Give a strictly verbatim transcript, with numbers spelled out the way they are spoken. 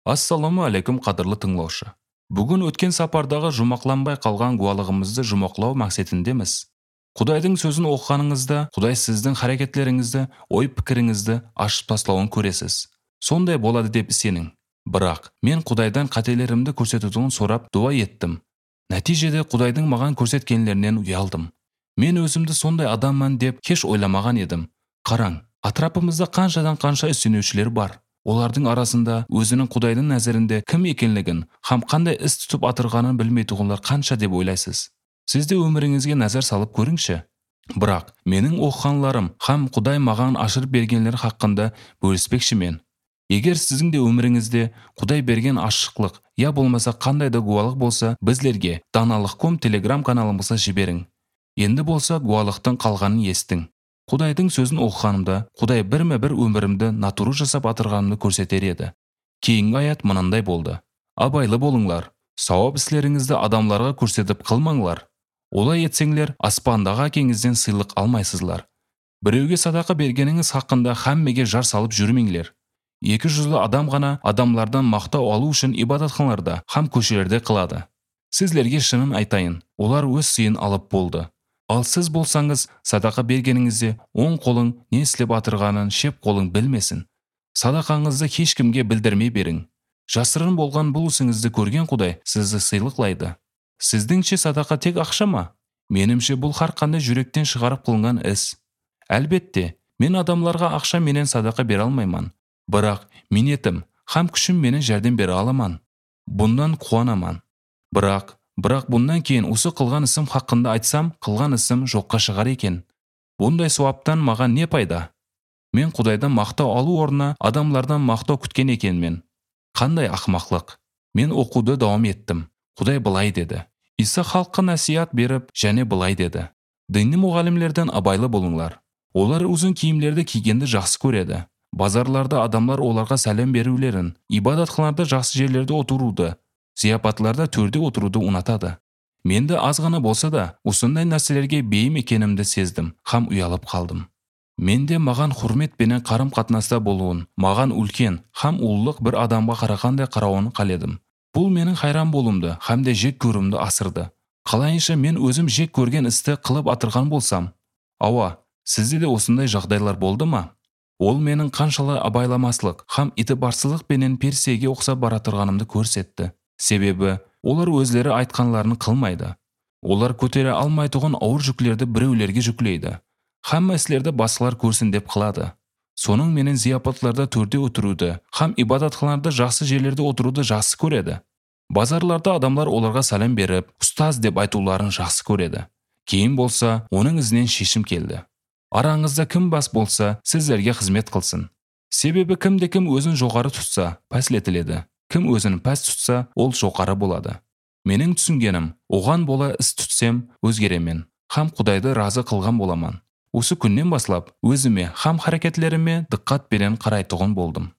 Ассаламу алейкум қадірлі тыңлаушы. Бүгін өткен сапардағы жұмақланбай қалған гуалығымызды жұмақлау мақсатындеміз. Құдайдың сөзін оқығаныңызда, Құдай сіздің харекетлеріңізді, ой пікіріңізді ашып тастауын көресіз. Сондай болады деп сенің. Бірақ мен Құдайдан қателерімді көрсетуін сұрап дуа еттім. Нәтижеде Құдайдың маған көрсеткенлерінен ұялдым. Мен өзімді сондай адаммын деп кеш ойламаған едім. Қараң, атрапымызда қаншадан қанша үсенушілер бар. Олардың арасында өзінің Құдайдың нәзірінде кім екенлігін, хам қандай іс тұтып атырғанын білмейтұғынлар қанша деп ойлайсыз. Сізде өміріңізге назар салып көріңші. Бірақ менің оқығанларым хам Құдай маған ашырып бергенлер хақында бөліспекші мен. Егер сіздің де өміріңізде Құдай берген ашықлық, я болмаса қандай да гуалық болса, біздерге даналық ком телеграм каналымызға жіберің. Енді болса гуалықтың қалғанын естің. Құдайдың сөзін оқығанымда, Құдай бірме-бір өмірімді натуру жасап атырғанымды көрсетер еді. Кейінгі аят мынандай болды. Абайлы болыңлар, сауап істеріңізді адамларға көрсетіп қылмаңлар. Олай етсеңлер, аспандағы әкеңізден сыйлық алмайсызлар. Біреуге садақа бергеніңіз хақында хаммеге жар салып жүрмеңлер. Екі жүзлі адам ғана адамлардан мақтау алу үшін ибадатханаларда, хам көшелерде қылады. Сізлерге шынын айтайын, олар өз сыйын алып болды. Ал сіз болсаңыз, садақа бергеніңізде оң қолың не істеп атырғанын шеп қолың білмесін. Садақаңызды ешкімге білдірмей берің. Жасырын болған бұл ісіңізді көрген Құдай сізді сыйлықлайды. Сіздіңше садақа тек ақша ма? Менімше бұл әрқандай жүректен шығарып қылынған іс. Әлбетте, мен адамларға ақша менен садақа бере алмаймын. Бірақ минетім, хам күшім менен жәрдем бере аламан. Бұндан қуанаман. Бірақ Бірақ бұндан кейін осы қылған ісім хақында айтсам, қылған ісім жоққа шығар екен. Бұндай суаптан маған не пайда? Мен Құдайдан мақтау алу орнына адамлардан мақтау күткен екенмін. Қандай ақымақлық. Мен оқуды дауам еттім. Құдай былай деді. Иса халыққа насихат беріп, және былай деді. Діни мұғалімдерден абайлы болыңлар. Олар uzun киімдерді кигенді жақсы көреді. Базарларда адамлар оларға сәлем берулерін, ибадатханаларда жақсы жерлерде отыруды, зияпатларда төрде отыруды ұнатады. Менді аз ғана болса да, осындай нәрселерге бейім екенімді сездім, хам ұялып қалдым. Менде маған құрметпенен қарым-қатынаста болуын, маған үлкен, хам ұлылық бір адамға қарағандай қарауын қаледім. Бұл менің хайран болуымды, хамде жек көрімді асырды. Қалайынша мен өзім жек көрген істі қылып атырған болсам. Ауа, сізде де осындай жағдайлар болды ма? Ол менің қаншалай абайламаслық, хам итібарсыздық пенен персеге ұқсап баратырғанымды көрсетті. Себебі, олар өзлері айтқанларын қылмайды. Олар көтере алмайтұғын ауыр жүклерді біреулерге жүклейді. Хам мәселерді басқалар көрсін деп қылады. Соның менен зияпатларда төрде отыруды, хам ибадатханаларда жақсы жерлерде отыруды жақсы көреді. Базарларда адамлар оларға сәлем беріп, ұстаз деп айтуларын жақсы көреді. Кейін болса, оның ізінен шешім келді. Араңызда кім бас болса, сіздерге қызмет қылсын. Себебі кімде-кім өзін жоғары тұтса, пәсілетіледі. Кім өзін пәс тұтса, ол жоғары болады. Менің түсінгенім, оған бола іс түтсем, өзгеремен. Хам Құдайды разы қылған боламан. Осы күннен баслап, өзіме, хам харекетлеріме диққат берен қарайтұғын болдым.